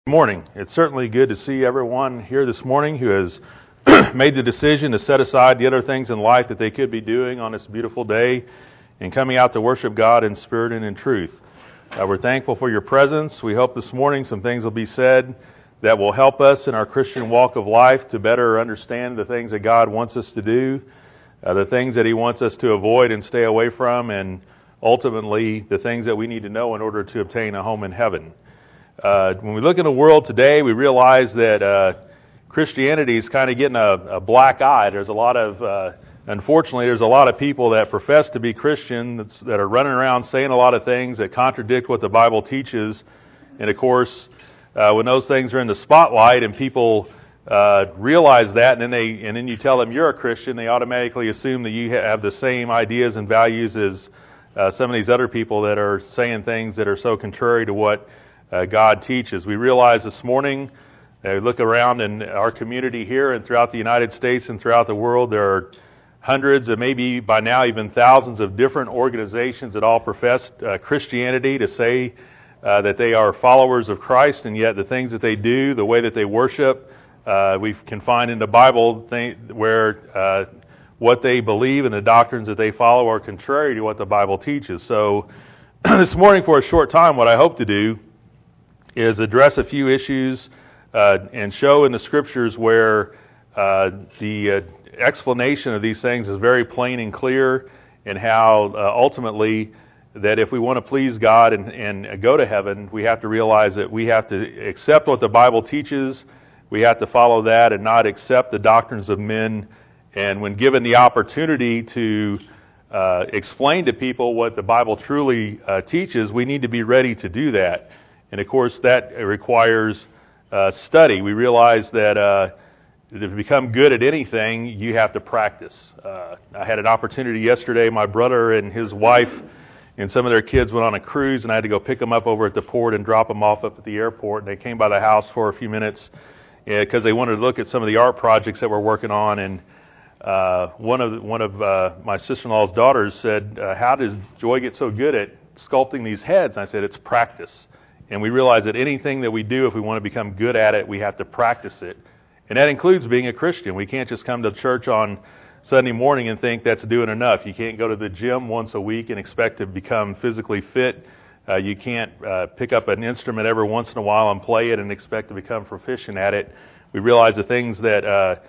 Good morning. It's certainly good to see everyone here this morning who has made the decision to set aside the other things in life that they could be doing on this beautiful day and coming out to worship God in spirit and in truth. We're thankful for your presence. We hope this morning some things will be said that will help us in our Christian walk of life to better understand the things that God wants us to do, the things that He wants us to avoid and stay away from, and ultimately the things that we need to know in order to obtain a home in heaven. When we look in the world today, we realize that Christianity is kind of getting a black eye. There's a lot of, unfortunately, there's a lot of people that profess to be Christian that are running around saying a lot of things that contradict what the Bible teaches. And of course, when those things are in the spotlight and people realize that, and then you tell them you're a Christian, they automatically assume that you have the same ideas and values as some of these other people that are saying things that are so contrary to what God teaches. We realize this morning, look around in our community here and throughout the United States and throughout the world, there are hundreds and maybe by now even thousands of different organizations that all profess Christianity to say that they are followers of Christ, and yet the things that they do, the way that they worship, we can find in the Bible where what they believe and the doctrines that they follow are contrary to what the Bible teaches. So this morning, for a short time, what I hope to do is address a few issues and show in the Scriptures where the explanation of these things is very plain and clear, and how ultimately that if we want to please God and go to heaven, we have to realize that we have to accept what the Bible teaches. We have to follow that and not accept the doctrines of men. And when given the opportunity to explain to people what the Bible truly teaches, we need to be ready to do that. And of course, that requires study. We realize that to become good at anything, you have to practice. I had an opportunity yesterday. My brother and his wife and some of their kids went on a cruise, and I had to go pick them up over at the port and drop them off up at the airport. And they came by the house for a few minutes because they wanted to look at some of the art projects that we're working on. And one of my sister-in-law's daughters said, "How does Joy get so good at sculpting these heads?" And I said, "It's practice." And we realize that anything that we do, if we want to become good at it, we have to practice it. And that includes being a Christian. We can't just come to church on Sunday morning and think that's doing enough. You can't go to the gym once a week and expect to become physically fit. You can't pick up an instrument every once in a while and play it and expect to become proficient at it. We realize the things that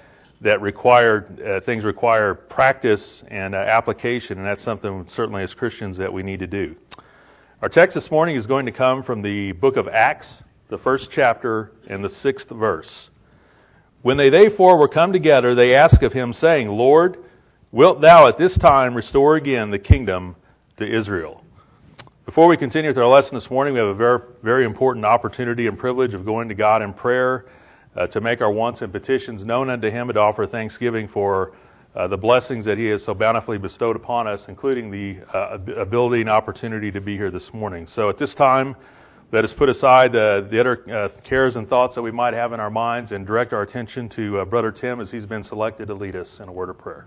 require practice and application, and that's something certainly as Christians that we need to do. Our text this morning is going to come from the book of Acts, the 1st chapter and the 6th verse. When they therefore were come together, they asked of him, saying, Lord, wilt thou at this time restore again the kingdom to Israel? Before we continue with our lesson this morning, we have a very, very important opportunity and privilege of going to God in prayer to make our wants and petitions known unto Him and to offer thanksgiving for the blessings that He has so bountifully bestowed upon us, including the ability and opportunity to be here this morning. So at this time, let us put aside the other cares and thoughts that we might have in our minds and direct our attention to Brother Tim as he's been selected to lead us in a word of prayer.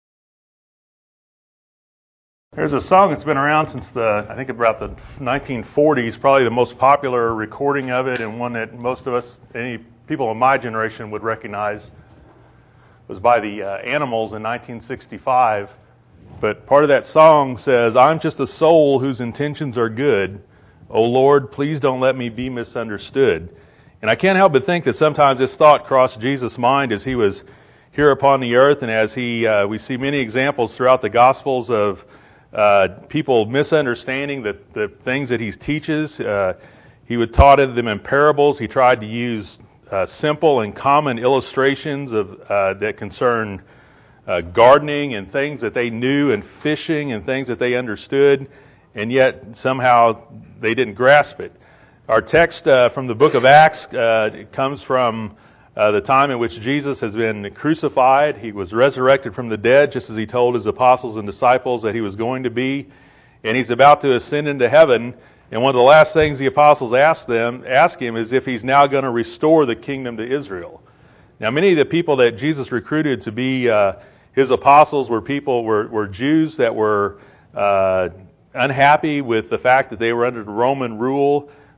There's a song that's been around since I think about the 1940s, probably the most popular recording of it, and one that most of us, any people in my generation would recognize. Was by the Animals in 1965, but part of that song says, I'm just a soul whose intentions are good. Oh Lord, please don't let me be misunderstood. And I can't help but think that sometimes this thought crossed Jesus' mind as He was here upon the earth, and as we see many examples throughout the Gospels of people misunderstanding the things that He teaches. He would taught them in parables. He tried to use simple and common illustrations of that concern gardening and things that they knew, and fishing and things that they understood, and yet somehow they didn't grasp it. Our text from the book of Acts comes from the time in which Jesus has been crucified. He was resurrected from the dead, just as He told His apostles and disciples that He was going to be, and He's about to ascend into heaven. And one of the last things the apostles ask Him is if He's now going to restore the kingdom to Israel. Now, many of the people that Jesus recruited to be His apostles were Jews that were unhappy with the fact that they were under Roman rule.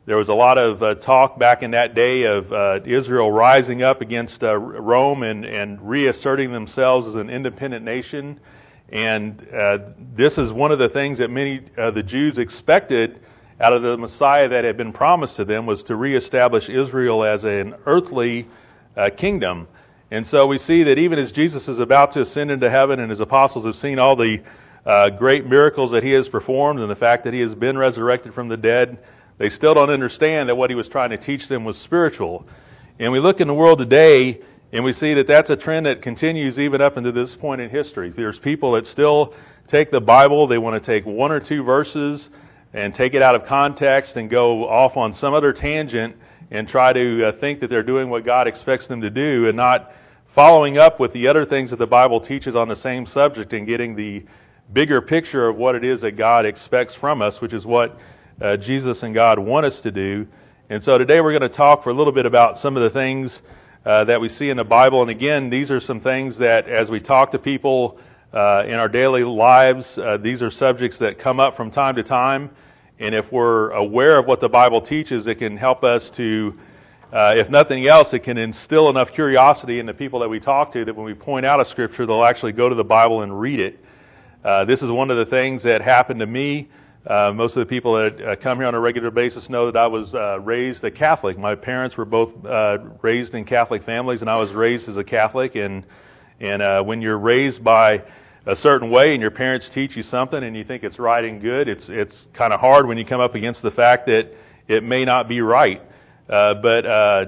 There was a lot of talk back in that day of Israel rising up against Rome and reasserting themselves as an independent nation. And this is one of the things that many the Jews expected out of the Messiah that had been promised to them, was to reestablish Israel as an earthly kingdom. And so we see that even as Jesus is about to ascend into heaven and his apostles have seen all the great miracles that he has performed and the fact that he has been resurrected from the dead, they still don't understand that what he was trying to teach them was spiritual. And we look in the world today and we see that that's a trend that continues even up into this point in history. There's people that still take the Bible, they want to take one or two verses and take it out of context and go off on some other tangent and try to think that they're doing what God expects them to do, and not following up with the other things that the Bible teaches on the same subject and getting the bigger picture of what it is that God expects from us, which is what Jesus and God want us to do. And so today we're going to talk for a little bit about some of the things that we see in the Bible. And again, these are some things that as we talk to people in our daily lives, these are subjects that come up from time to time. And if we're aware of what the Bible teaches, it can help us to, if nothing else, it can instill enough curiosity in the people that we talk to that when we point out a scripture, they'll actually go to the Bible and read it. This is one of the things that happened to me. Most of the people that come here on a regular basis know that I was raised a Catholic. My parents were both raised in Catholic families, and I was raised as a Catholic. And when you're raised by a certain way and your parents teach you something and you think it's right and good, it's kind of hard when you come up against the fact that it may not be right. But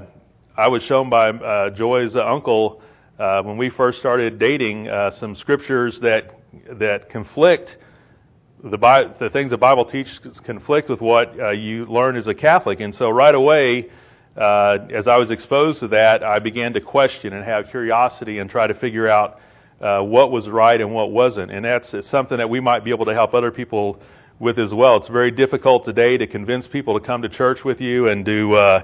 I was shown by Joy's uncle when we first started dating some scriptures that conflict. The things the Bible teaches conflict with what you learn as a Catholic. And so right away, as I was exposed to that, I began to question and have curiosity and try to figure out what was right and what wasn't. And that's something that we might be able to help other people with as well. It's very difficult today to convince people to come to church with you and to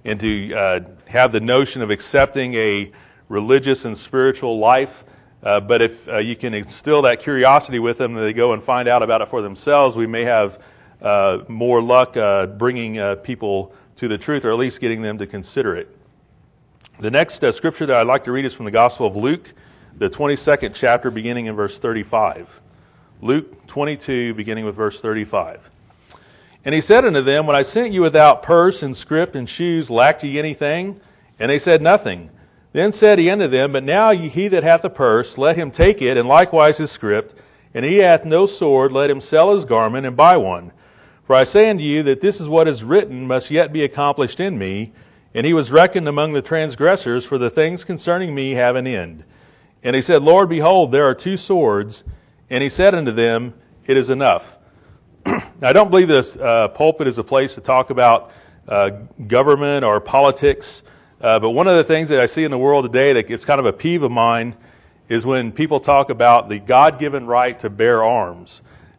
have the notion of accepting a religious and spiritual life. But if you can instill that curiosity with them and they go and find out about it for themselves, we may have more luck bringing people to the truth, or at least getting them to consider it. The next scripture that I'd like to read is from the Gospel of Luke, the 22nd chapter, beginning in verse 35. Luke 22, beginning with verse 35. And he said unto them, When I sent you without purse and scrip and shoes, lacked ye anything? And they said, Nothing. Then said he unto them, But now he that hath a purse, let him take it, and likewise his scrip. And he hath no sword, let him sell his garment and buy one. For I say unto you that this is what is written must yet be accomplished in me. And he was reckoned among the transgressors, for the things concerning me have an end. And he said, Lord, behold, there are 2 swords. And he said unto them, It is enough. Now, I don't believe this pulpit is a place to talk about government or politics. But one of the things that I see in the world today that it's kind of a peeve of mine is when people talk about the God-given right to bear arms.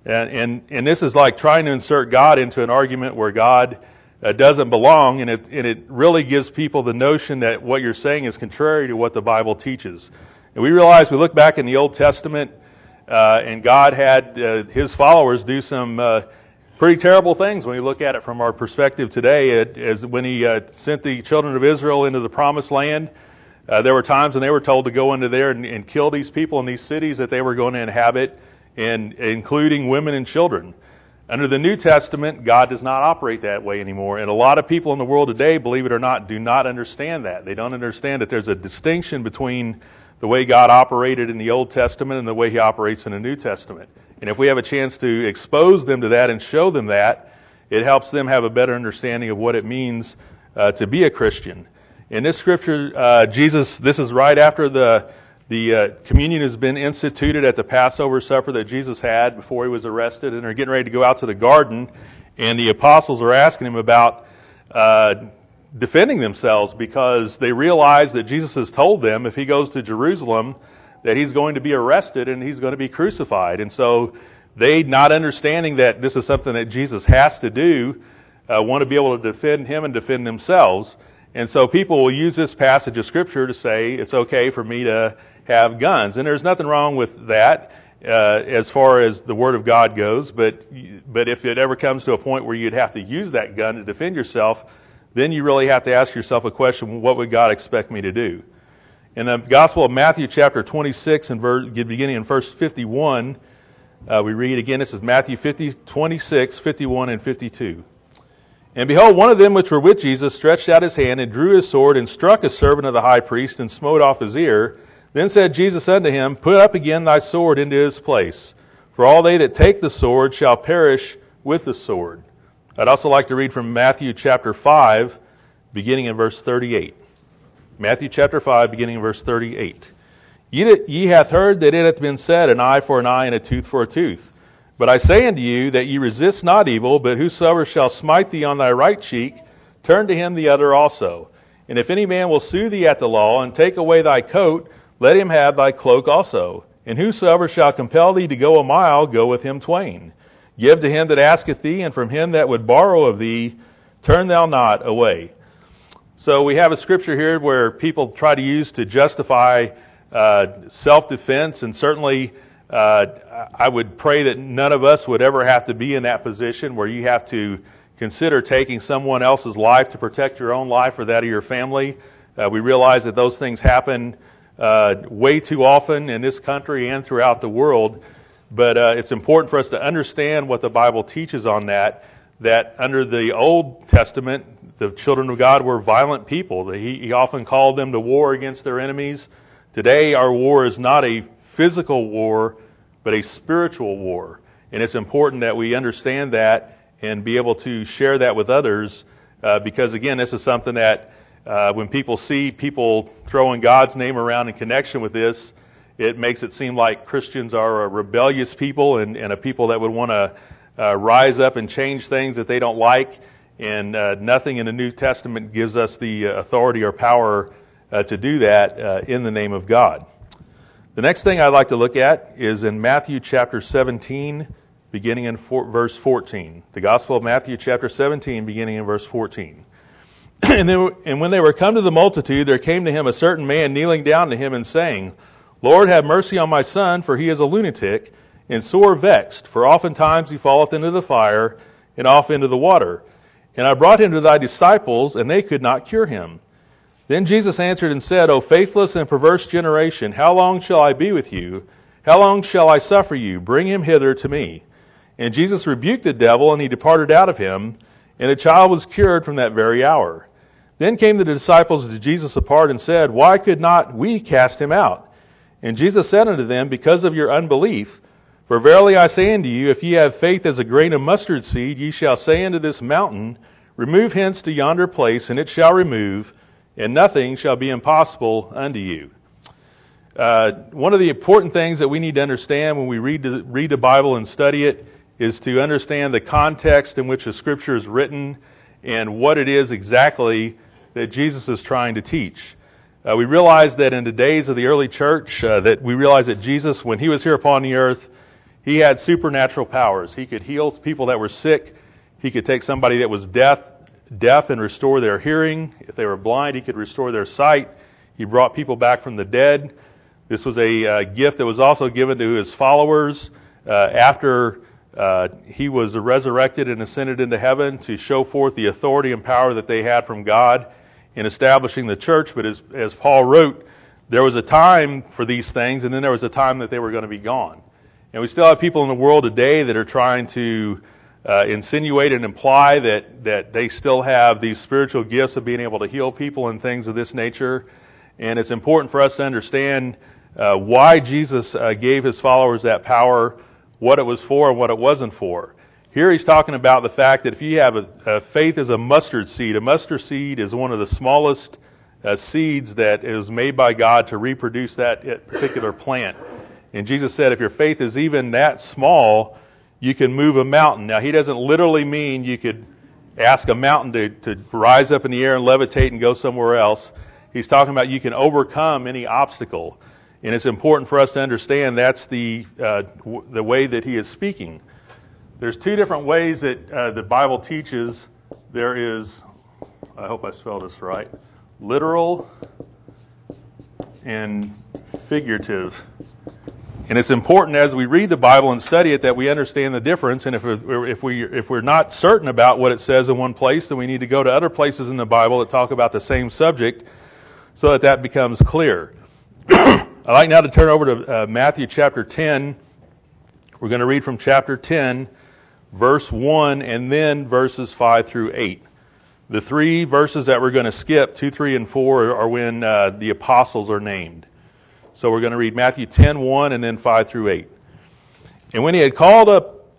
And this is like trying to insert God into an argument where God doesn't belong, and it really gives people the notion that what you're saying is contrary to what the Bible teaches. And we realize, we look back in the Old Testament, and God had His followers do some pretty terrible things when we look at it from our perspective today. As when He sent the children of Israel into the Promised Land, there were times when they were told to go into there and kill these people in these cities that they were going to inhabit, and including women and children. Under the New Testament, God does not operate that way anymore. And a lot of people in the world today, believe it or not, do not understand that. They don't understand that there's a distinction between the way God operated in the Old Testament and the way He operates in the New Testament. And if we have a chance to expose them to that and show them that, it helps them have a better understanding of what it means to be a Christian. In this scripture, this is right after the communion has been instituted at the Passover supper that Jesus had before He was arrested, and they're getting ready to go out to the garden, and the apostles are asking Him about defending themselves, because they realize that Jesus has told them if He goes to Jerusalem that He's going to be arrested and He's going to be crucified. And so they, not understanding that this is something that Jesus has to do, want to be able to defend Him and defend themselves. And so people will use this passage of Scripture to say it's okay for me to have guns. And there's nothing wrong with that. as far as the Word of God goes, but if it ever comes to a point where you'd have to use that gun to defend yourself, then you really have to ask yourself a question, what would God expect me to do? In the Gospel of Matthew chapter 26, and beginning in verse 51, we read again, this is Matthew 26, 51, and 52. And behold, one of them which were with Jesus stretched out his hand and drew his sword and struck a servant of the high priest and smote off his ear. Then said Jesus unto him, Put up again thy sword into his place. For all they that take the sword shall perish with the sword. I'd also like to read from Matthew chapter 5, beginning in verse 38. Matthew chapter 5, beginning in verse 38. Ye hath heard that it hath been said, an eye for an eye and a tooth for a tooth. But I say unto you that ye resist not evil, but whosoever shall smite thee on thy right cheek, turn to him the other also. And if any man will sue thee at the law, and take away thy coat, let him have thy cloak also. And whosoever shall compel thee to go a mile, go with him twain. Give to him that asketh thee, and from him that would borrow of thee, turn thou not away. So we have a scripture here where people try to use to justify self-defense, and certainly I would pray that none of us would ever have to be in that position where you have to consider taking someone else's life to protect your own life or that of your family. We realize that those things happen way too often in this country and throughout the world, but it's important for us to understand what the Bible teaches on that under the Old Testament, the children of God were violent people. He often called them to war against their enemies. Today, our war is not a physical war, but a spiritual war. And it's important that we understand that and be able to share that with others, because again, this is something that when people see people throwing God's name around in connection with this, it makes it seem like Christians are a rebellious people and a people that would want to rise up and change things that they don't like. And nothing in the New Testament gives us the authority or power to do that in the name of God. The next thing I'd like to look at is in Matthew chapter 17, beginning in verse 14. The Gospel of Matthew chapter 17, beginning in verse 14. And when they were come to the multitude, there came to him a certain man kneeling down to him and saying, Lord, have mercy on my son, for he is a lunatic, and sore vexed, for oftentimes he falleth into the fire, and off into the water. And I brought him to thy disciples, and they could not cure him. Then Jesus answered and said, O faithless and perverse generation, how long shall I be with you? How long shall I suffer you? Bring him hither to me. And Jesus rebuked the devil, and he departed out of him, and the child was cured from that very hour. Then came the disciples to Jesus apart and said, Why could not we cast him out? And Jesus said unto them, Because of your unbelief. For verily I say unto you, if ye have faith as a grain of mustard seed, ye shall say unto this mountain, Remove hence to yonder place, and it shall remove, and nothing shall be impossible unto you. One of the important things that we need to understand when we read the Bible and study it is to understand the context in which the Scripture is written and what it is exactly that Jesus is trying to teach. We realize that in the days of the early church, that we realize that Jesus, when he was here upon the earth, he had supernatural powers. He could heal people that were sick. He could take somebody that was deaf and restore their hearing. If they were blind, he could restore their sight. He brought people back from the dead. This was a gift that was also given to his followers after he was resurrected and ascended into heaven to show forth the authority and power that they had from God in establishing the church. But as Paul wrote, there was a time for these things, and then there was a time that they were going to be gone. And we still have people in the world today that are trying to insinuate and imply that they still have these spiritual gifts of being able to heal people and things of this nature. And it's important for us to understand why Jesus gave his followers that power, what it was for and what it wasn't for. Here he's talking about the fact that if you have a faith as a mustard seed is one of the smallest seeds that is made by God to reproduce that particular plant. And Jesus said if your faith is even that small, you can move a mountain. Now, he doesn't literally mean you could ask a mountain to rise up in the air and levitate and go somewhere else. He's talking about you can overcome any obstacle. And it's important for us to understand that's the way that he is speaking. There's two different ways that the Bible teaches. There is, I hope I spelled this right, literal and figurative And it's important as we read the Bible and study it that we understand the difference. And if we're not certain about what it says in one place, then we need to go to other places in the Bible that talk about the same subject so that that becomes clear. I'd like now to turn over to Matthew chapter 10. We're going to read from chapter 10, verse 1, and then verses 5 through 8. The three verses that we're going to skip, 2, 3, and 4, are when the apostles are named. So we're going to read Matthew 10:1 and then 5 through 8. And when he had called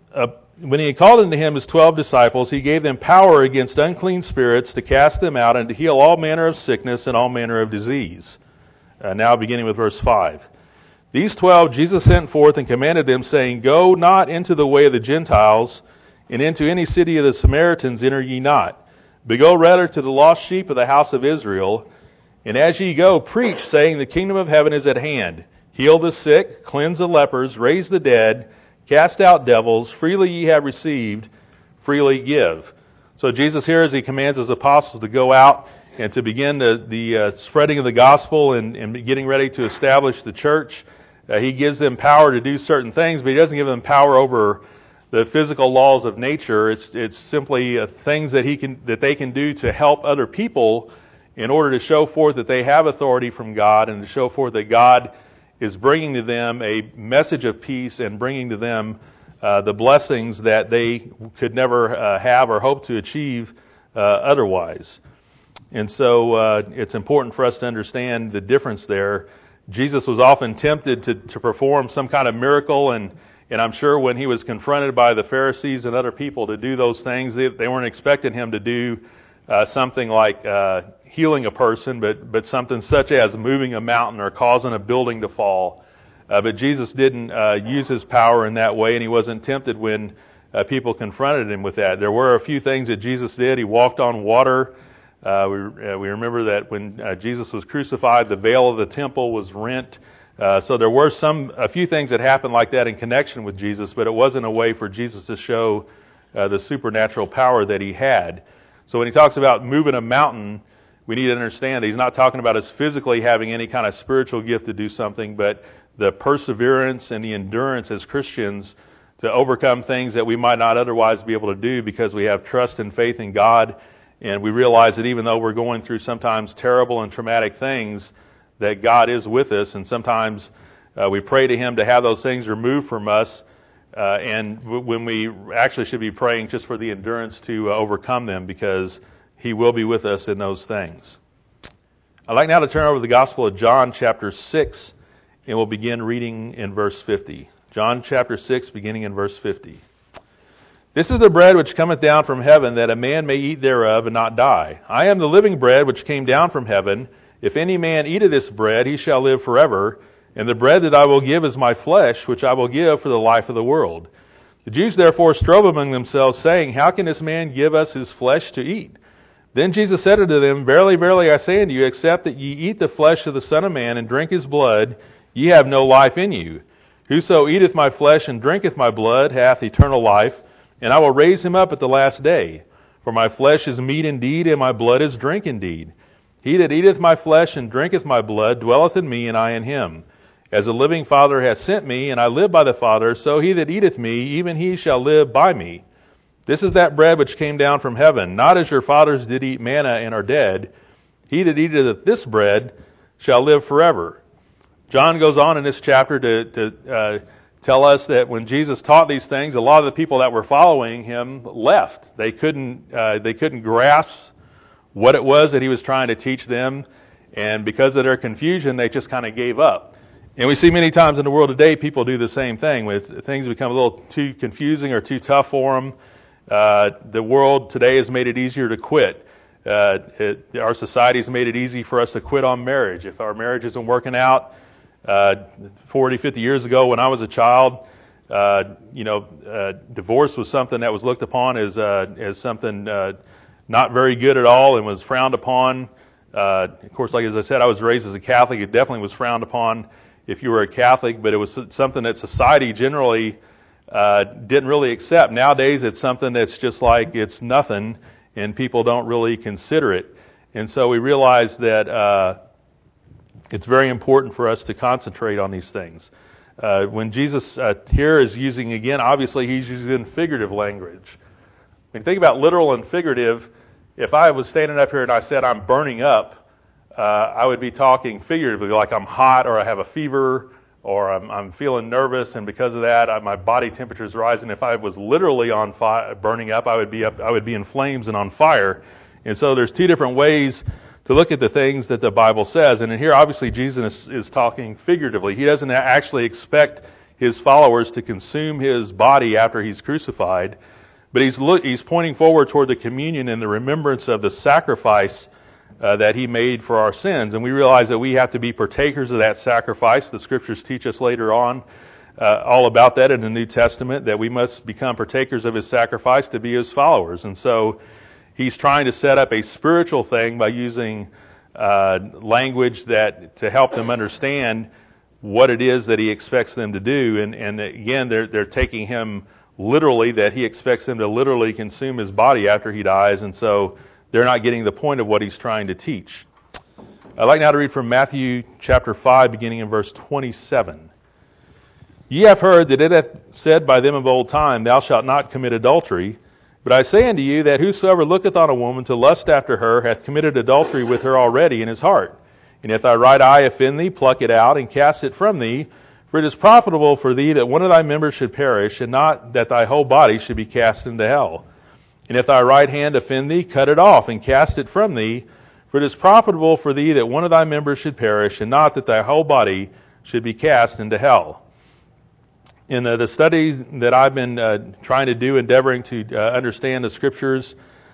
unto him his 12 disciples, he gave them power against unclean spirits to cast them out and to heal all manner of sickness and all manner of disease. Now beginning with verse 5. These 12 Jesus sent forth and commanded them, saying, Go not into the way of the Gentiles, and into any city of the Samaritans enter ye not, but go rather to the lost sheep of the house of Israel. And as ye go, preach, saying, The kingdom of heaven is at hand. Heal the sick, cleanse the lepers, raise the dead, cast out devils. Freely ye have received, freely give. So Jesus here, as he commands his apostles to go out and to begin the spreading of the gospel and getting ready to establish the church, he gives them power to do certain things, but he doesn't give them power over the physical laws of nature. It's simply things that they can do to help other people in order to show forth that they have authority from God and to show forth that God is bringing to them a message of peace and bringing to them the blessings that they could never have or hope to achieve otherwise. And so it's important for us to understand the difference there. Jesus was often tempted to perform some kind of miracle, and I'm sure when he was confronted by the Pharisees and other people to do those things, they weren't expecting him to do something like healing a person, but something such as moving a mountain or causing a building to fall. But Jesus didn't use his power in that way, and he wasn't tempted when people confronted him with that. There were a few things that Jesus did. He walked on water. We remember that when Jesus was crucified, the veil of the temple was rent. So there were a few things that happened like that in connection with Jesus, but it wasn't a way for Jesus to show the supernatural power that he had. So when he talks about moving a mountain, we need to understand that he's not talking about us physically having any kind of spiritual gift to do something, but the perseverance and the endurance as Christians to overcome things that we might not otherwise be able to do because we have trust and faith in God, and we realize that even though we're going through sometimes terrible and traumatic things, that God is with us, and sometimes we pray to him to have those things removed from us, and when we actually should be praying just for the endurance to overcome them, because he will be with us in those things. I'd like now to turn over to the Gospel of John chapter 6, and we'll begin reading in verse 50. John chapter 6, beginning in verse 50. This is the bread which cometh down from heaven, that a man may eat thereof and not die. I am the living bread which came down from heaven. If any man eat of this bread, he shall live forever. And the bread that I will give is my flesh, which I will give for the life of the world. The Jews therefore strove among themselves, saying, How can this man give us his flesh to eat? Then Jesus said unto them, Verily, verily, I say unto you, except that ye eat the flesh of the Son of Man and drink his blood, ye have no life in you. Whoso eateth my flesh and drinketh my blood hath eternal life, and I will raise him up at the last day. For my flesh is meat indeed, and my blood is drink indeed. He that eateth my flesh and drinketh my blood dwelleth in me, and I in him. As the living Father hath sent me, and I live by the Father, so he that eateth me, even he shall live by me. This is that bread which came down from heaven, not as your fathers did eat manna and are dead. He that eateth this bread shall live forever. John goes on in this chapter to tell us that when Jesus taught these things, a lot of the people that were following him left. They couldn't grasp what it was that he was trying to teach them, and because of their confusion, they just kind of gave up. And we see many times in the world today, people do the same thing. When things become a little too confusing or too tough for them, the world today has made it easier to quit. Our society has made it easy for us to quit on marriage. If our marriage isn't working out, 40, 50 years ago when I was a child, divorce was something that was looked upon as something not very good at all and was frowned upon. Of course, like as I said, I was raised as a Catholic. It definitely was frowned upon if you were a Catholic, but it was something that society generally didn't really accept. Nowadays, it's something that's just like it's nothing, and people don't really consider it. And so we realize that it's very important for us to concentrate on these things. When Jesus here is using, again, obviously he's using figurative language. I mean, think about literal and figurative. If I was standing up here and I said I'm burning up, I would be talking figuratively, like I'm hot or I have a fever or I'm feeling nervous, and because of that, my body temperature is rising. If I was literally on fire, burning up, I would be in flames and on fire. And so there's two different ways to look at the things that the Bible says. And in here, obviously, Jesus is talking figuratively. He doesn't actually expect his followers to consume his body after he's crucified, but he's pointing forward toward the communion and the remembrance of the sacrifice that he made for our sins. And we realize that we have to be partakers of that sacrifice. The Scriptures teach us later on all about that in the New Testament, that we must become partakers of his sacrifice to be his followers. And so he's trying to set up a spiritual thing by using language that to help them understand what it is that he expects them to do. And again, they're taking him literally, that he expects them to literally consume his body after he dies. And so they're not getting the point of what he's trying to teach. I'd like now to read from Matthew chapter 5, beginning in verse 27. Ye have heard that it hath said by them of old time, Thou shalt not commit adultery. But I say unto you that whosoever looketh on a woman to lust after her hath committed adultery with her already in his heart. And if thy right eye offend thee, pluck it out and cast it from thee. For it is profitable for thee that one of thy members should perish, and not that thy whole body should be cast into hell. And if thy right hand offend thee, cut it off and cast it from thee. For it is profitable for thee that one of thy members should perish, and not that thy whole body should be cast into hell. In the studies that I've been trying to do, endeavoring to understand the Scriptures,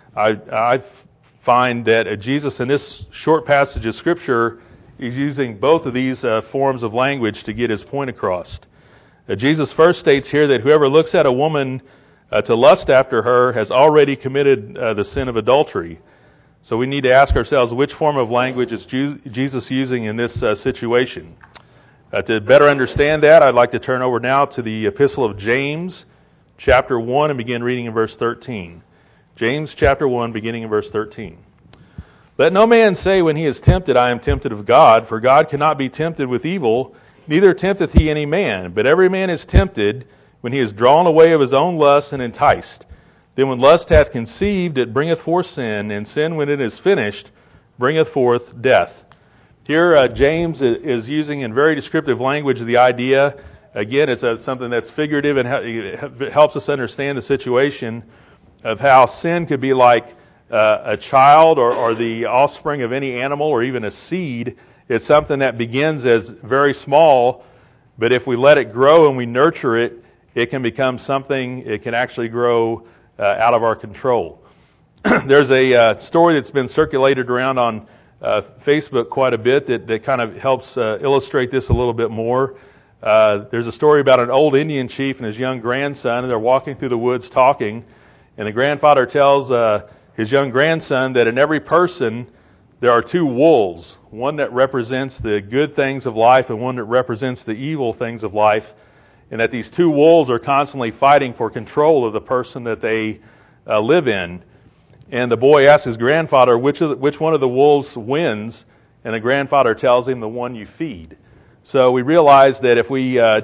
I find that Jesus in this short passage of Scripture is using both of these forms of language to get his point across. Jesus first states here that whoever looks at a woman to lust after her has already committed the sin of adultery. So we need to ask ourselves, which form of language is Jesus using in this situation? To better understand that, I'd like to turn over now to the Epistle of James, chapter 1, and begin reading in verse 13. James chapter 1, beginning in verse 13. Let no man say when he is tempted, I am tempted of God, for God cannot be tempted with evil, neither tempteth he any man. But every man is tempted when he is drawn away of his own lust and enticed. Then when lust hath conceived, it bringeth forth sin, and sin, when it is finished, bringeth forth death. Here, James is using in very descriptive language the idea, again, it's something that's figurative and it helps us understand the situation of how sin could be like a child or the offspring of any animal or even a seed. It's something that begins as very small, but if we let it grow and we nurture it, it can become something, it can actually grow out of our control. There's a story that's been circulated around on Facebook quite a bit that kind of helps illustrate this a little bit more. There's a story about an old Indian chief and his young grandson, and they're walking through the woods talking, and the grandfather tells his young grandson that in every person there are two wolves, one that represents the good things of life and one that represents the evil things of life, and that these two wolves are constantly fighting for control of the person that they live in. And the boy asks his grandfather, which one of the wolves wins? And the grandfather tells him, the one you feed. So we realize that if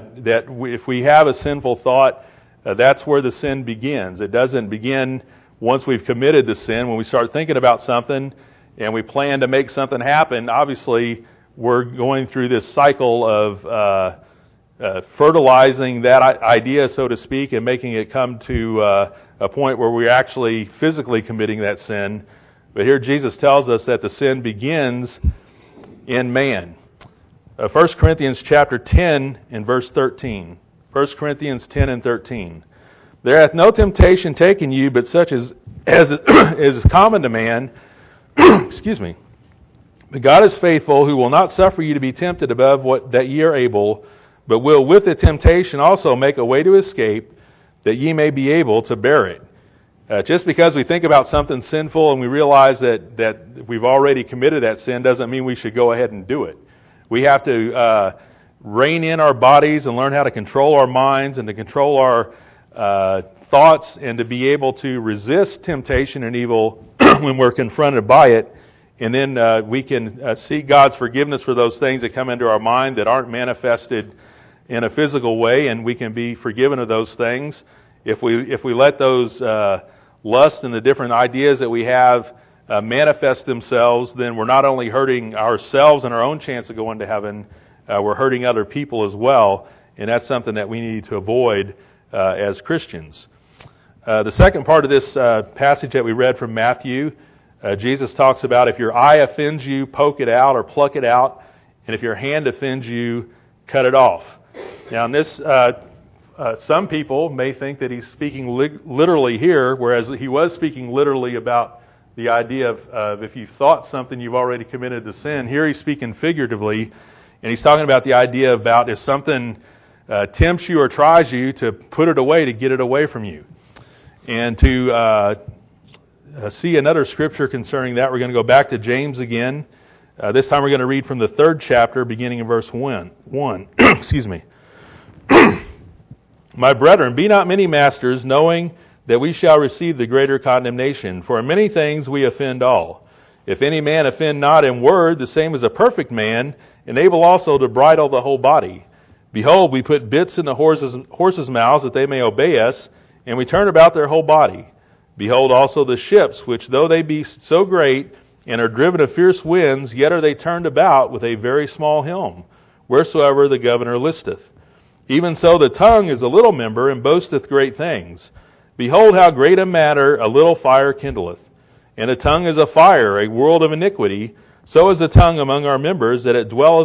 we have a sinful thought, that's where the sin begins. It doesn't begin once we've committed the sin. When we start thinking about something and we plan to make something happen, obviously we're going through this cycle of fertilizing that idea, so to speak, and making it come to a point where we're actually physically committing that sin. But here Jesus tells us that the sin begins in man. 1 Corinthians chapter 10 and verse 13. 1 Corinthians 10 and 13. There hath no temptation taken you, but such as is common to man. Excuse me. But God is faithful, who will not suffer you to be tempted above what that ye are able, but will with the temptation also make a way to escape, that ye may be able to bear it. Just because we think about something sinful and we realize that we've already committed that sin doesn't mean we should go ahead and do it. We have to rein in our bodies and learn how to control our minds and to control our thoughts and to be able to resist temptation and evil when we're confronted by it. And then we can seek God's forgiveness for those things that come into our mind that aren't manifested in a physical way, and we can be forgiven of those things. If we let those lust and the different ideas that we have manifest themselves, then we're not only hurting ourselves and our own chance of going to heaven, we're hurting other people as well, and that's something that we need to avoid as Christians. The second part of this passage that we read from Matthew, Jesus talks about if your eye offends you, poke it out or pluck it out, and if your hand offends you, cut it off. Now, in this, some people may think that he's speaking literally here, whereas he was speaking literally about the idea of if you thought something, you've already committed the sin. Here he's speaking figuratively, and he's talking about the idea about if something tempts you or tries you, to put it away, to get it away from you. And to see another scripture concerning that, we're going to go back to James again. This time we're going to read from the 3rd chapter, beginning in verse 1. Excuse me. My brethren, be not many masters, knowing that we shall receive the greater condemnation. For in many things we offend all. If any man offend not in word, the same as a perfect man, and able also to bridle the whole body. Behold, we put bits in the horses' mouths, that they may obey us, and we turn about their whole body. Behold also the ships, which though they be so great, and are driven of fierce winds, yet are they turned about with a very small helm, wheresoever the governor listeth. Even so the tongue is a little member, and boasteth great things. Behold how great a matter a little fire kindleth. And the tongue is a fire, a world of iniquity. So is the tongue among our members, that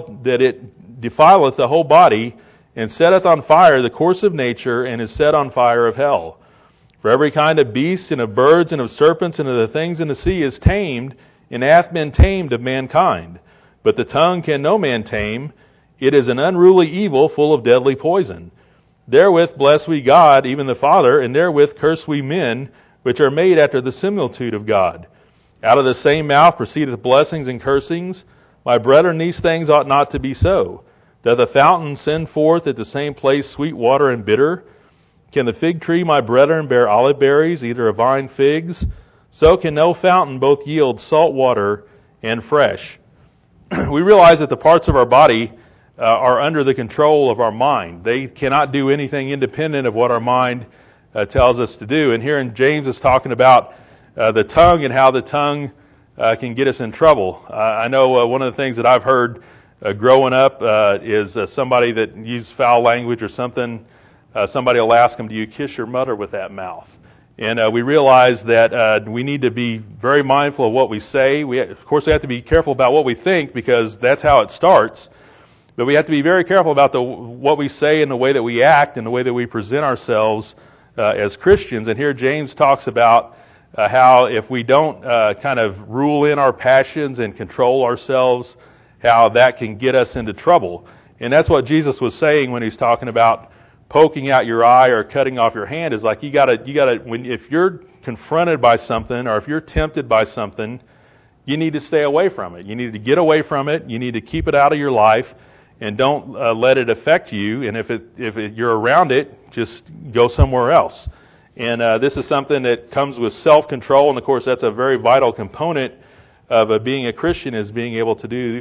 it defileth the whole body, and setteth on fire the course of nature, and is set on fire of hell. For every kind of beast, and of birds, and of serpents, and of the things in the sea is tamed, and hath been tamed of mankind. But the tongue can no man tame. It is an unruly evil, full of deadly poison. Therewith bless we God, even the Father, and therewith curse we men, which are made after the similitude of God. Out of the same mouth proceedeth blessings and cursings. My brethren, these things ought not to be so. Doth the fountain send forth at the same place sweet water and bitter? Can the fig tree, my brethren, bear olive berries, either a vine figs? So can no fountain both yield salt water and fresh. We realize that the parts of our body are under the control of our mind. They cannot do anything independent of what our mind tells us to do. And here in James is talking about the tongue and how the tongue can get us in trouble. I know one of the things that I've heard growing up is somebody that used foul language or something. Somebody will ask them, do you kiss your mother with that mouth? And we realize that we need to be very mindful of what we say. Of course, we have to be careful about what we think, because that's how it starts. But we have to be very careful about what we say and the way that we act and the way that we present ourselves as Christians. And here James talks about how if we don't kind of rule in our passions and control ourselves, how that can get us into trouble. And that's what Jesus was saying when he's talking about poking out your eye or cutting off your hand. Is like you gotta if you're confronted by something, or if you're tempted by something, you need to stay away from it. You need to get away from it. You need to keep it out of your life. And don't let it affect you. And if you're around it, just go somewhere else. And this is something that comes with self-control. And of course, that's a very vital component of being a Christian, is being able to do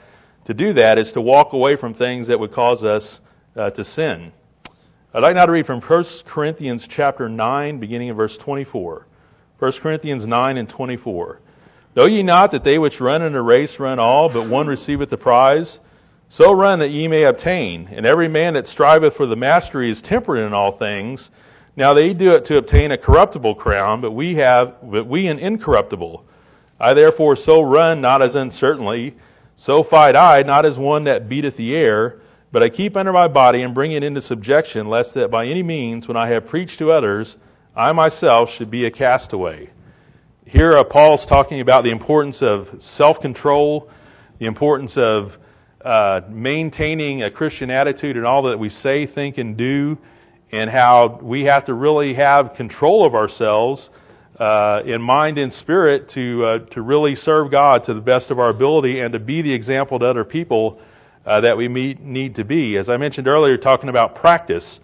that, is to walk away from things that would cause us to sin. I'd like now to read from 1 Corinthians chapter 9, beginning in verse 24. 1 Corinthians 9 and 24. Know ye not that they which run in a race run all, but one receiveth the prize? So run that ye may obtain. And every man that striveth for the mastery is temperate in all things. Now they do it to obtain a corruptible crown, but we an incorruptible. I therefore so run, not as uncertainly. So fight I, not as one that beateth the air, but I keep under my body and bring it into subjection, lest that by any means, when I have preached to others, I myself should be a castaway. Here Paul's talking about the importance of self-control, the importance of maintaining a Christian attitude in all that we say, think, and do, and how we have to really have control of ourselves in mind and spirit to really serve God to the best of our ability, and to be the example to other people that we need to be. As I mentioned earlier, talking about practice,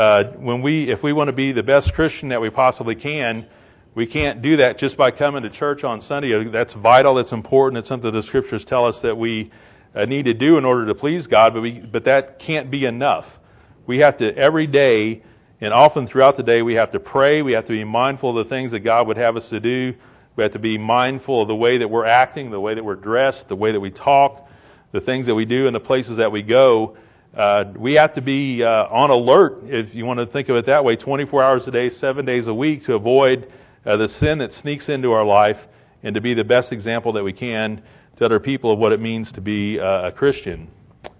if we want to be the best Christian that we possibly can, we can't do that just by coming to church on Sunday. That's vital. That's important. It's something the Scriptures tell us that we need to do in order to please God, but that can't be enough. We have to every day and often throughout the day we have to pray. We have to be mindful of the things that God would have us to do. We have to be mindful of the way that we're acting, the way that we're dressed, the way that we talk, the things that we do, and the places that we go. We have to be on alert, if you want to think of it that way, 24 hours a day, 7 days a week, to avoid the sin that sneaks into our life and to be the best example that we can to other people of what it means to be a Christian.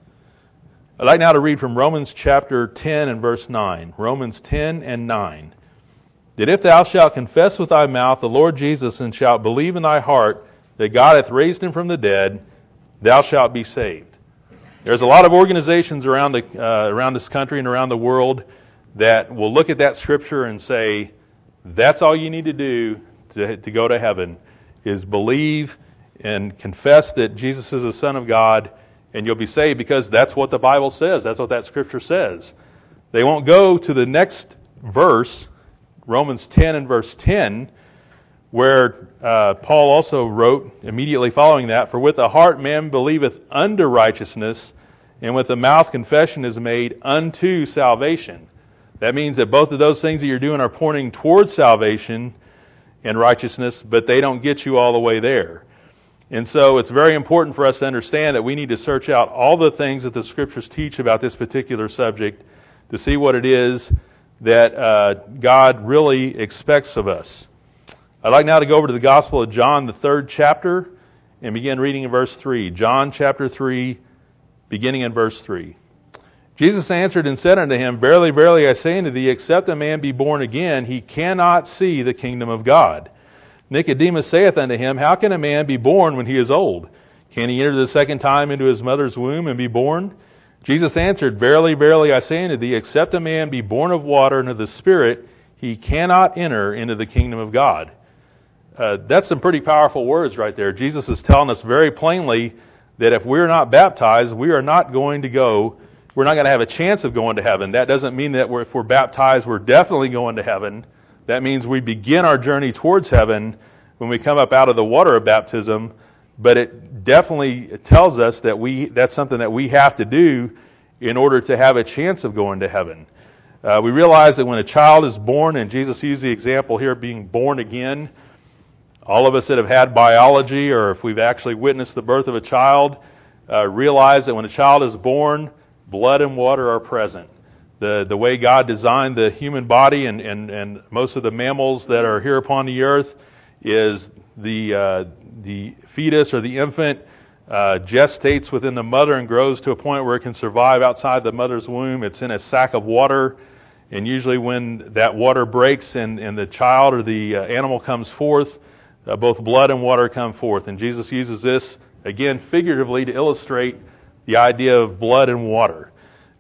I'd like now to read from Romans chapter 10 and verse 9. Romans 10 and 9. That if thou shalt confess with thy mouth the Lord Jesus, and shalt believe in thy heart that God hath raised him from the dead, thou shalt be saved. There's a lot of organizations around this country and around the world that will look at that scripture and say, that's all you need to do to go to heaven, is believe and confess that Jesus is the Son of God, and you'll be saved, because that's what the Bible says. That's what that scripture says. They won't go to the next verse, Romans 10 and verse 10, where Paul also wrote immediately following that, for with the heart man believeth unto righteousness, and with the mouth confession is made unto salvation. That means that both of those things that you're doing are pointing towards salvation and righteousness, but they don't get you all the way there. And so it's very important for us to understand that we need to search out all the things that the Scriptures teach about this particular subject to see what it is that God really expects of us. I'd like now to go over to the Gospel of John, the 3rd chapter, and begin reading in verse 3. John chapter 3, beginning in verse 3. Jesus answered and said unto him, Verily, verily, I say unto thee, except a man be born again, he cannot see the kingdom of God. Nicodemus saith unto him, How can a man be born when he is old? Can he enter the second time into his mother's womb and be born? Jesus answered, Verily, verily, I say unto thee, except a man be born of water and of the Spirit, he cannot enter into the kingdom of God. That's some pretty powerful words right there. Jesus is telling us very plainly that if we're not baptized, we are not going to go, we're not going to have a chance of going to heaven. That doesn't mean that if we're baptized, we're definitely going to heaven. That means we begin our journey towards heaven when we come up out of the water of baptism, but it definitely tells us that that's something that we have to do in order to have a chance of going to heaven. We realize that when a child is born, and Jesus used the example here of being born again, all of us that have had biology, or if we've actually witnessed the birth of a child, realize that when a child is born, blood and water are present. The way God designed the human body and most of the mammals that are here upon the earth is the fetus or the infant gestates within the mother and grows to a point where it can survive outside the mother's womb. It's in a sack of water, and usually when that water breaks and the child or the animal comes forth, both blood and water come forth. And Jesus uses this, again, figuratively to illustrate the idea of blood and water.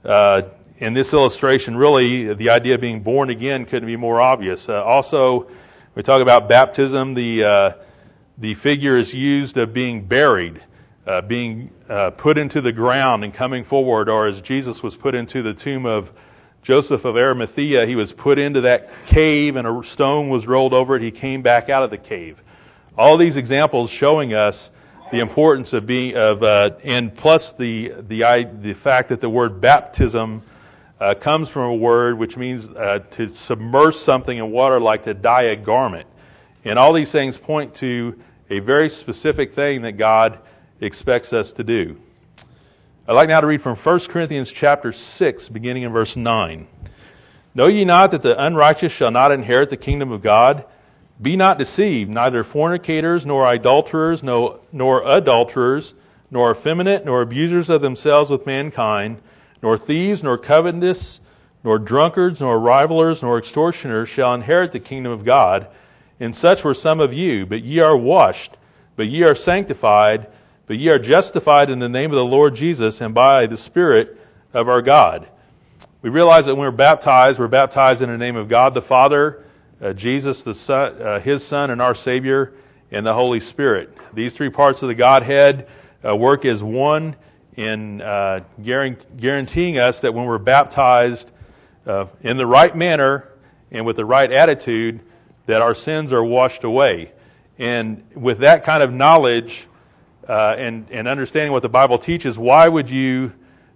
In this illustration, really, the idea of being born again couldn't be more obvious. Also, we talk about baptism. The figure is used of being buried, being put into the ground and coming forward, or as Jesus was put into the tomb of Joseph of Arimathea, he was put into that cave and a stone was rolled over it. He came back out of the cave. All these examples showing us the importance of being and plus the fact that the word baptism comes from a word which means to submerge something in water, like to dye a garment. And all these things point to a very specific thing that God expects us to do. I'd like now to read from 1 Corinthians chapter 6, beginning in verse 9. Know ye not that the unrighteous shall not inherit the kingdom of God? Be not deceived, neither fornicators, nor idolaters, nor adulterers, nor effeminate, nor abusers of themselves with mankind, nor thieves, nor covetous, nor drunkards, nor rivalers, nor extortioners shall inherit the kingdom of God. And such were some of you, but ye are washed, but ye are sanctified, but ye are justified in the name of the Lord Jesus and by the Spirit of our God. We realize that when we're baptized in the name of God the Father, Jesus the Son, His Son, and our Savior, and the Holy Spirit. These three parts of the Godhead work as one in guaranteeing us that when we're baptized in the right manner and with the right attitude, that our sins are washed away. And with that kind of knowledge, and understanding what the Bible teaches, why would you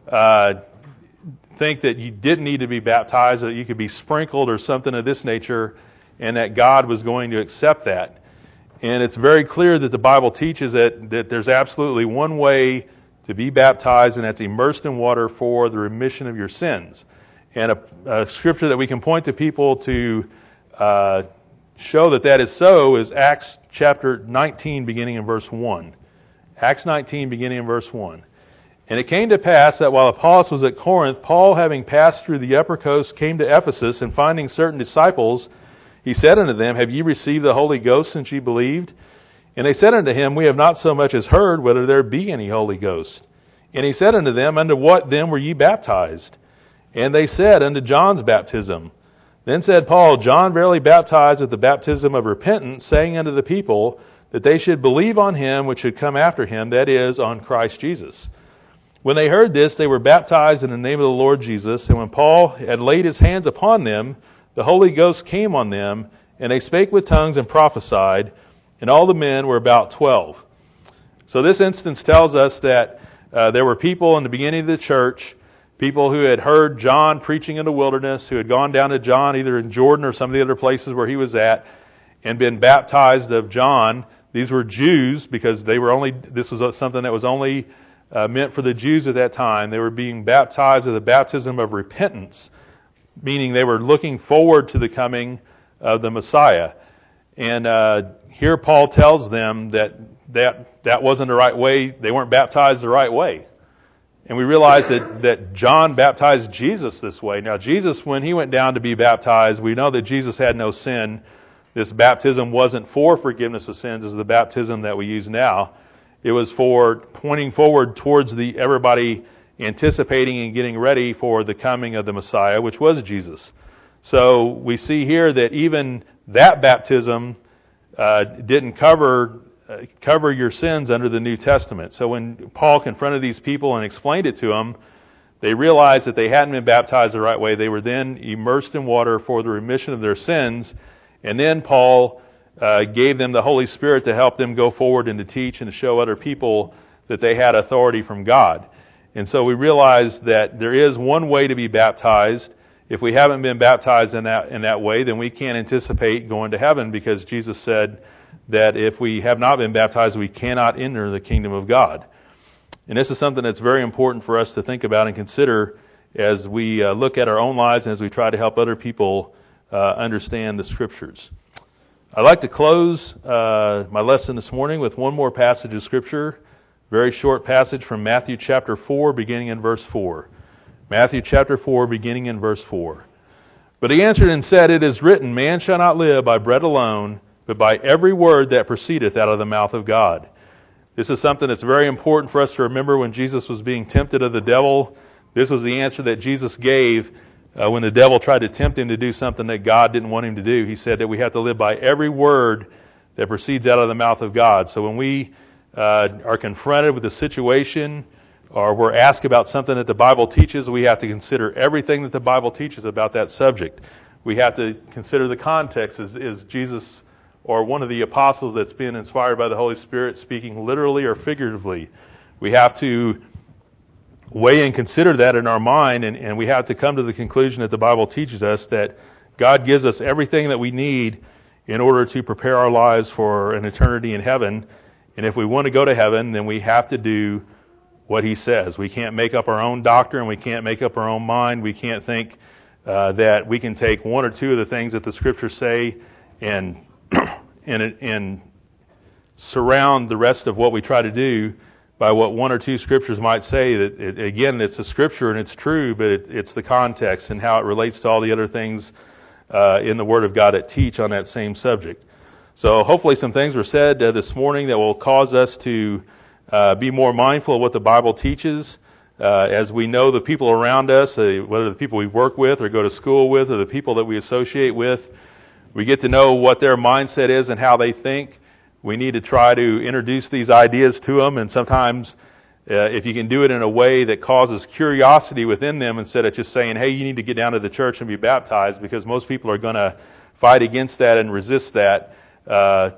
think that you didn't need to be baptized, that you could be sprinkled or something of this nature, and that God was going to accept that? And it's very clear that the Bible teaches that there's absolutely one way to be baptized, and that's immersed in water for the remission of your sins. And a scripture that we can point to people to show that is so is Acts chapter 19, beginning in verse 1. Acts 19, beginning in verse 1. And it came to pass that while Apollos was at Corinth, Paul, having passed through the upper coast, came to Ephesus, and finding certain disciples, he said unto them, Have ye received the Holy Ghost since ye believed? And they said unto him, We have not so much as heard whether there be any Holy Ghost. And he said unto them, Unto what then were ye baptized? And they said, Unto John's baptism. Then said Paul, John verily baptized with the baptism of repentance, saying unto the people that they should believe on him which should come after him, that is, on Christ Jesus. When they heard this, they were baptized in the name of the Lord Jesus. And when Paul had laid his hands upon them, the Holy Ghost came on them, and they spake with tongues and prophesied, and all the men were about 12. So this instance tells us that there were people in the beginning of the church, people who had heard John preaching in the wilderness, who had gone down to John either in Jordan or some of the other places where he was at, and been baptized of John. These were Jews because this was something that was only meant for the Jews at that time. They were being baptized with a baptism of repentance, meaning they were looking forward to the coming of the Messiah. And here Paul tells them that wasn't the right way. They weren't baptized the right way. And we realize that John baptized Jesus this way. Now, Jesus, when he went down to be baptized, we know that Jesus had no sin. This baptism wasn't for forgiveness of sins as the baptism that we use now. It was for pointing forward towards everybody anticipating and getting ready for the coming of the Messiah, which was Jesus. So we see here that even that baptism didn't cover your sins under the New Testament. So when Paul confronted these people and explained it to them, they realized that they hadn't been baptized the right way. They were then immersed in water for the remission of their sins. And then Paul gave them the Holy Spirit to help them go forward and to teach and to show other people that they had authority from God. And so we realize that there is one way to be baptized. If we haven't been baptized in that way, then we can't anticipate going to heaven, because Jesus said that if we have not been baptized, we cannot enter the kingdom of God. And this is something that's very important for us to think about and consider as we look at our own lives and as we try to help other people understand the Scriptures. I'd like to close my lesson this morning with one more passage of Scripture, very short passage from Matthew chapter 4, beginning in verse 4. Matthew chapter 4, beginning in verse 4. But he answered and said, It is written, Man shall not live by bread alone, but by every word that proceedeth out of the mouth of God. This is something that's very important for us to remember when Jesus was being tempted of the devil. This was the answer that Jesus gave when the devil tried to tempt him to do something that God didn't want him to do. He said that we have to live by every word that proceeds out of the mouth of God. So when we are confronted with a situation or we're asked about something that the Bible teaches, we have to consider everything that the Bible teaches about that subject. We have to consider the context. Is Jesus or one of the apostles that's been inspired by the Holy Spirit speaking literally or figuratively? We have to weigh and consider that in our mind, and we have to come to the conclusion that the Bible teaches us that God gives us everything that we need in order to prepare our lives for an eternity in heaven. And if we want to go to heaven, then we have to do what He says. We can't make up our own doctrine. We can't make up our own mind. We can't think that we can take one or two of the things that the Scriptures say and surround the rest of what we try to do by what one or two Scriptures might say. That again, it's a Scripture and it's true, but it's the context and how it relates to all the other things in the Word of God that teach on that same subject. So hopefully some things were said this morning that will cause us to be more mindful of what the Bible teaches. As we know the people around us, whether the people we work with or go to school with or the people that we associate with, we get to know what their mindset is and how they think. We need to try to introduce these ideas to them, and sometimes if you can do it in a way that causes curiosity within them instead of just saying, hey, you need to get down to the church and be baptized, because most people are going to fight against that and resist that.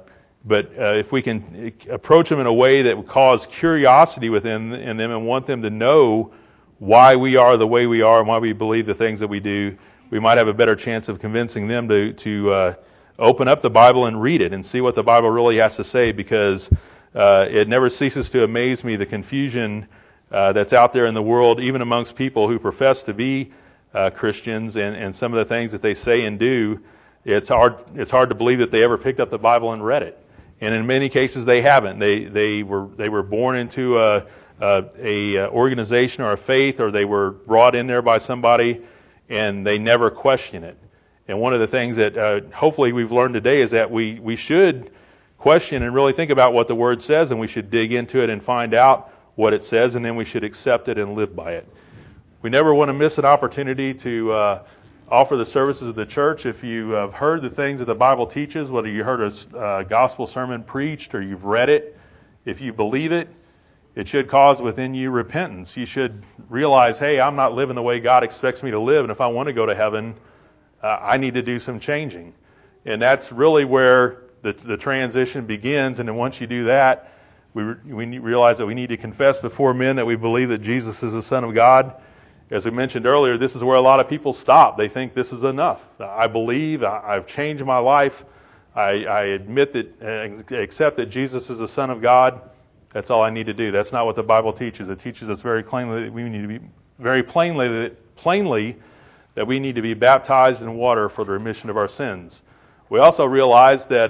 But if we can approach them in a way that would cause curiosity within them and want them to know why we are the way we are and why we believe the things that we do, we might have a better chance of convincing them to open up the Bible and read it and see what the Bible really has to say, because it never ceases to amaze me the confusion that's out there in the world, even amongst people who profess to be Christians, and some of the things that they say and do. It's hard to believe that they ever picked up the Bible and read it. And in many cases, they haven't. They were born into a organization or a faith, or they were brought in there by somebody, and they never question it. And one of the things that hopefully we've learned today is that we should question and really think about what the Word says, and we should dig into it and find out what it says, and then we should accept it and live by it. We never want to miss an opportunity to offer the services of the church. If you have heard the things that the Bible teaches, whether you heard a gospel sermon preached or you've read it, if you believe it, it should cause within you repentance. You should realize, hey, I'm not living the way God expects me to live, and if I want to go to heaven, I need to do some changing. And that's really where the transition begins. And then once you do that, we realize that we need to confess before men that we believe that Jesus is the Son of God. As we mentioned earlier, this is where a lot of people stop. They think this is enough. I believe, I've changed my life. I admit that, accept that Jesus is the Son of God. That's all I need to do. That's not what the Bible teaches. It teaches us very plainly that we need to be plainly that we need to be baptized in water for the remission of our sins. We also realize that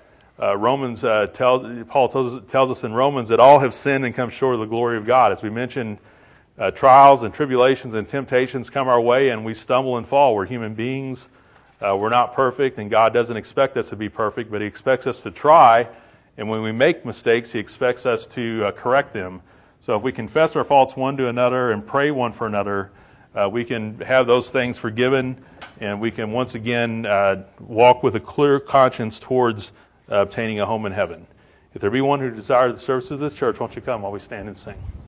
Paul tells us in Romans that all have sinned and come short of the glory of God. As we mentioned, trials and tribulations and temptations come our way, and we stumble and fall. We're human beings. We're not perfect, and God doesn't expect us to be perfect, but He expects us to try. And when we make mistakes, He expects us to correct them. So if we confess our faults one to another and pray one for another, we can have those things forgiven, and we can once again walk with a clear conscience towards obtaining a home in heaven. If there be one who desires the services of the church, won't you come while we stand and sing?